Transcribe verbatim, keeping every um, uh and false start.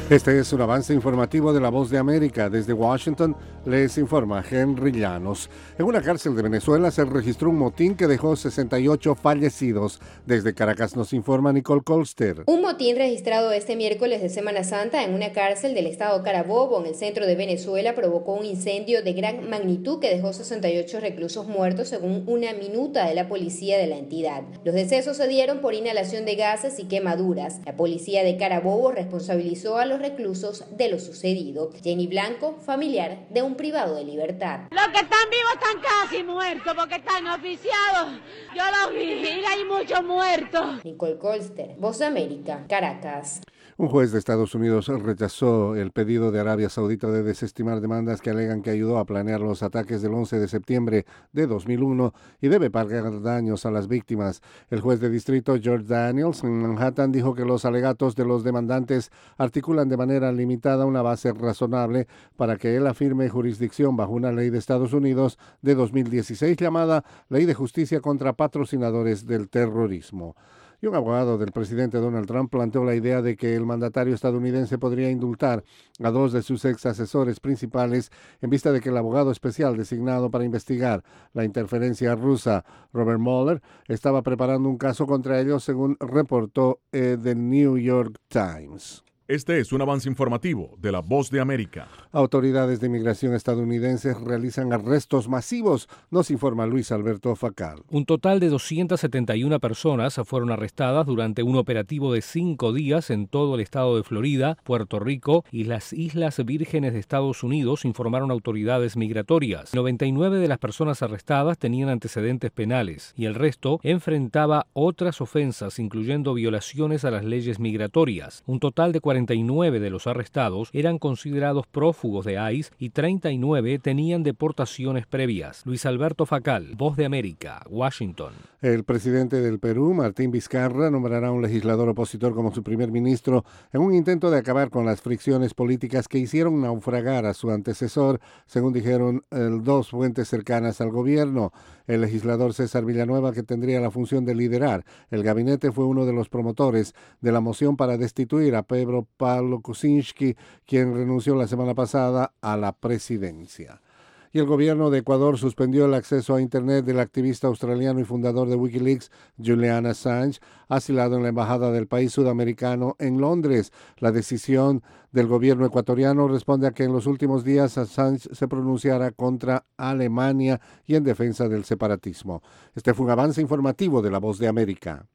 Este es un avance informativo de La Voz de América. Desde Washington les informa Henry Llanos. En una cárcel de Venezuela se registró un motín que dejó sesenta y ocho fallecidos. Desde Caracas nos informa Nicole Colster. Un motín registrado este miércoles de Semana Santa en una cárcel del estado Carabobo, en el centro de Venezuela, provocó un incendio de gran magnitud que dejó sesenta y ocho reclusos muertos, según una minuta de la policía de la entidad. Los decesos se dieron por inhalación de gases y quemaduras. La policía de Carabobo responsabilizó a los reclusos de lo sucedido. Jenny Blanco, familiar de un privado de libertad. Los que están vivos están casi muertos porque están oficiados. Yo los vi y hay muchos muertos. Nicole Colster, Voz de América, Caracas. Un juez de Estados Unidos rechazó el pedido de Arabia Saudita de desestimar demandas que alegan que ayudó a planear los ataques del once de septiembre de dos mil uno y debe pagar daños a las víctimas. El juez de distrito George Daniels en Manhattan dijo que los alegatos de los demandantes articulan de manera limitada una base razonable para que él afirme jurisdicción bajo una ley de Estados Unidos de dos mil dieciséis llamada Ley de Justicia contra Patrocinadores del Terrorismo. Y un abogado del presidente Donald Trump planteó la idea de que el mandatario estadounidense podría indultar a dos de sus ex asesores principales en vista de que el abogado especial designado para investigar la interferencia rusa, Robert Mueller, estaba preparando un caso contra ellos, según reportó eh, The New York Times. Este es un avance informativo de La Voz de América. Autoridades de inmigración estadounidenses realizan arrestos masivos, nos informa Luis Alberto Facal. Un total de doscientas setenta y una personas fueron arrestadas durante un operativo de cinco días en todo el estado de Florida, Puerto Rico y las Islas Vírgenes de Estados Unidos, informaron autoridades migratorias. noventa y nueve de las personas arrestadas tenían antecedentes penales y el resto enfrentaba otras ofensas, incluyendo violaciones a las leyes migratorias. Un total de cuarenta y nueve de los arrestados eran considerados prófugos de I C E y treinta y nueve tenían deportaciones previas. Luis Alberto Facal, Voz de América, Washington. El presidente del Perú, Martín Vizcarra, nombrará a un legislador opositor como su primer ministro en un intento de acabar con las fricciones políticas que hicieron naufragar a su antecesor, según dijeron eh, dos fuentes cercanas al gobierno. El legislador César Villanueva, que tendría la función de liderar el gabinete, fue uno de los promotores de la moción para destituir a Pedro Pablo Kuczynski, quien renunció la semana pasada a la presidencia. Y el gobierno de Ecuador suspendió el acceso a Internet del activista australiano y fundador de Wikileaks, Julian Assange, asilado en la embajada del país sudamericano en Londres. La decisión del gobierno ecuatoriano responde a que en los últimos días Assange se pronunciara contra Alemania y en defensa del separatismo. Este fue un avance informativo de La Voz de América.